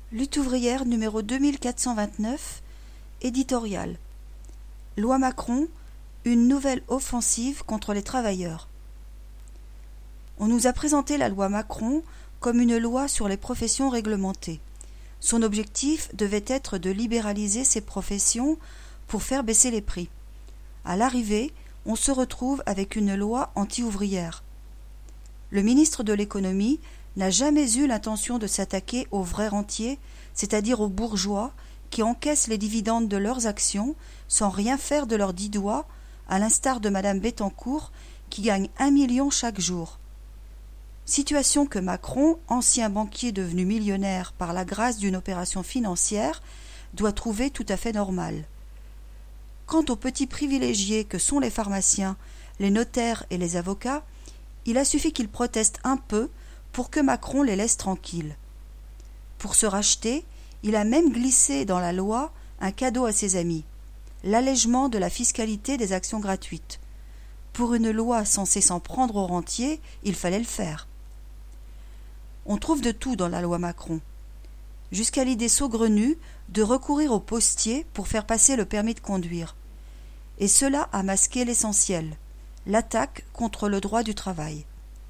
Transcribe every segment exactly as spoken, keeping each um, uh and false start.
Lutte ouvrière numéro deux mille quatre cent vingt-neuf, éditorial. Loi Macron, une nouvelle offensive contre les travailleurs. On nous a présenté la loi Macron comme une loi sur les professions réglementées. Son objectif devait être de libéraliser ces professions pour faire baisser les prix. À l'arrivée, on se retrouve avec une loi anti-ouvrière. Le ministre de l'économie n'a jamais eu l'intention de s'attaquer aux vrais rentiers, c'est-à-dire aux bourgeois qui encaissent les dividendes de leurs actions sans rien faire de leurs dix doigts, à l'instar de Madame Bettencourt qui gagne un million chaque jour. Situation que Macron, ancien banquier devenu millionnaire par la grâce d'une opération financière, doit trouver tout à fait normale. Quant aux petits privilégiés que sont les pharmaciens, les notaires et les avocats, il a suffi qu'ils protestent un peu pour que Macron les laisse tranquilles. Pour se racheter, il a même glissé dans la loi un cadeau à ses amis, l'allègement de la fiscalité des actions gratuites. Pour une loi censée s'en prendre aux rentiers, il fallait le faire. On trouve de tout dans la loi Macron, jusqu'à l'idée saugrenue de recourir au postier pour faire passer le permis de conduire. Et cela a masqué l'essentiel, l'attaque contre le droit du travail.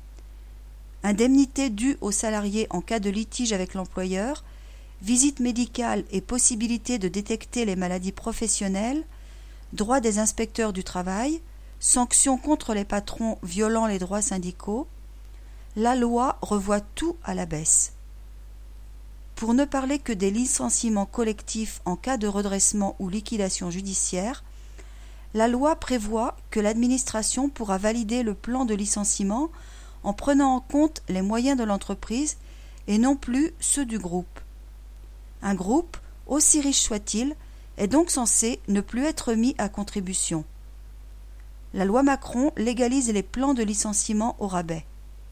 Indemnité due aux salariés en cas de litige avec l'employeur, visite médicale et possibilité de détecter les maladies professionnelles, droit des inspecteurs du travail, sanctions contre les patrons violant les droits syndicaux, la loi revoit tout à la baisse. Pour ne parler que des licenciements collectifs en cas de redressement ou liquidation judiciaire, la loi prévoit que l'administration pourra valider le plan de licenciement en prenant en compte les moyens de l'entreprise et non plus ceux du groupe. Un groupe, aussi riche soit-il, est donc censé ne plus être mis à contribution. La loi Macron légalise les plans de licenciement au rabais.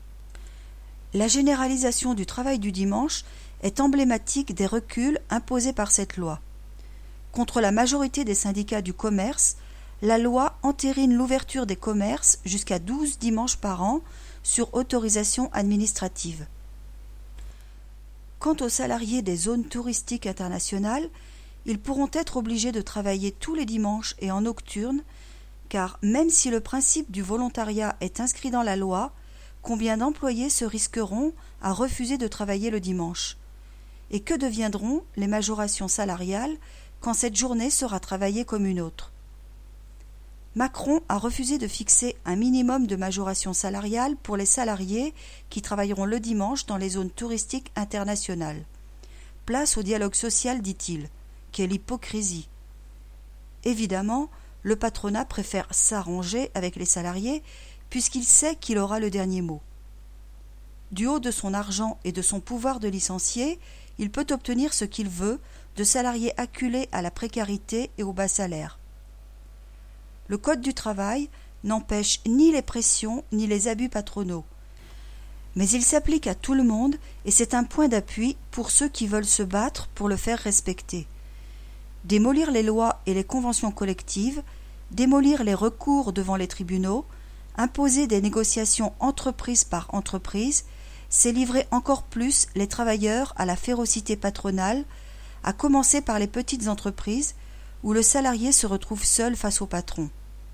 La généralisation du travail du dimanche est emblématique des reculs imposés par cette loi. Contre la majorité des syndicats du commerce, la loi entérine l'ouverture des commerces jusqu'à douze dimanches par an sur autorisation administrative. Quant aux salariés des zones touristiques internationales, ils pourront être obligés de travailler tous les dimanches et en nocturne, car même si le principe du volontariat est inscrit dans la loi, combien d'employés se risqueront à refuser de travailler le dimanche? Et que deviendront les majorations salariales quand cette journée sera travaillée comme une autre? Macron a refusé de fixer un minimum de majoration salariale pour les salariés qui travailleront le dimanche dans les zones touristiques internationales. Place au dialogue social, dit-il. Quelle hypocrisie! Évidemment, le patronat préfère s'arranger avec les salariés puisqu'il sait qu'il aura le dernier mot. Du haut de son argent et de son pouvoir de licencier, il peut obtenir ce qu'il veut de salariés acculés à la précarité et au bas salaire. Le Code du travail n'empêche ni les pressions ni les abus patronaux. Mais il s'applique à tout le monde et c'est un point d'appui pour ceux qui veulent se battre pour le faire respecter. Démolir les lois et les conventions collectives, démolir les recours devant les tribunaux, imposer des négociations entreprise par entreprise, c'est livrer encore plus les travailleurs à la férocité patronale, à commencer par les petites entreprises, où le salarié se retrouve seul face au patron.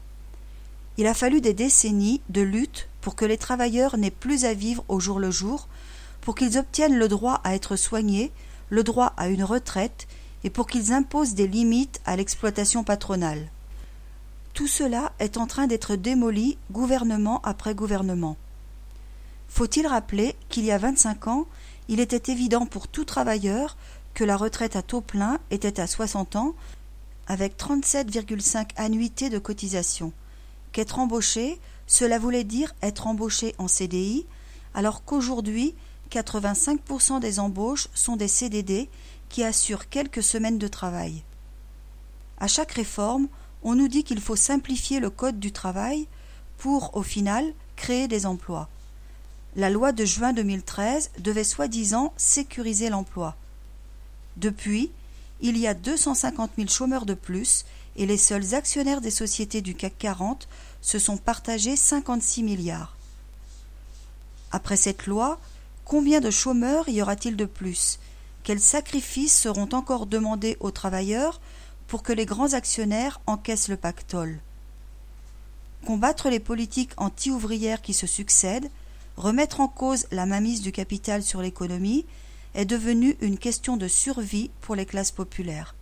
Il a fallu des décennies de lutte pour que les travailleurs n'aient plus à vivre au jour le jour, pour qu'ils obtiennent le droit à être soignés, le droit à une retraite, et pour qu'ils imposent des limites à l'exploitation patronale. Tout cela est en train d'être démoli gouvernement après gouvernement. Faut-il rappeler qu'il y a vingt-cinq ans, il était évident pour tout travailleur que la retraite à taux plein était à soixante ans, avec trente-sept virgule cinq annuités de cotisation. Qu'être embauché, cela voulait dire être embauché en C D I, alors qu'aujourd'hui, quatre-vingt-cinq pour cent des embauches sont des C D D qui assurent quelques semaines de travail. À chaque réforme, on nous dit qu'il faut simplifier le code du travail pour, au final, créer des emplois. La loi de juin deux mille treize devait soi-disant sécuriser l'emploi. Depuis, il y a deux cent cinquante mille chômeurs de plus et les seuls actionnaires des sociétés du C A C quarante se sont partagés cinquante-six milliards. Après cette loi, combien de chômeurs y aura-t-il de plus? quels sacrifices seront encore demandés aux travailleurs pour que les grands actionnaires encaissent le pactole? Combattre les politiques anti-ouvrières qui se succèdent, remettre en cause la mainmise du capital sur l'économie, est devenu une question de survie pour les classes populaires.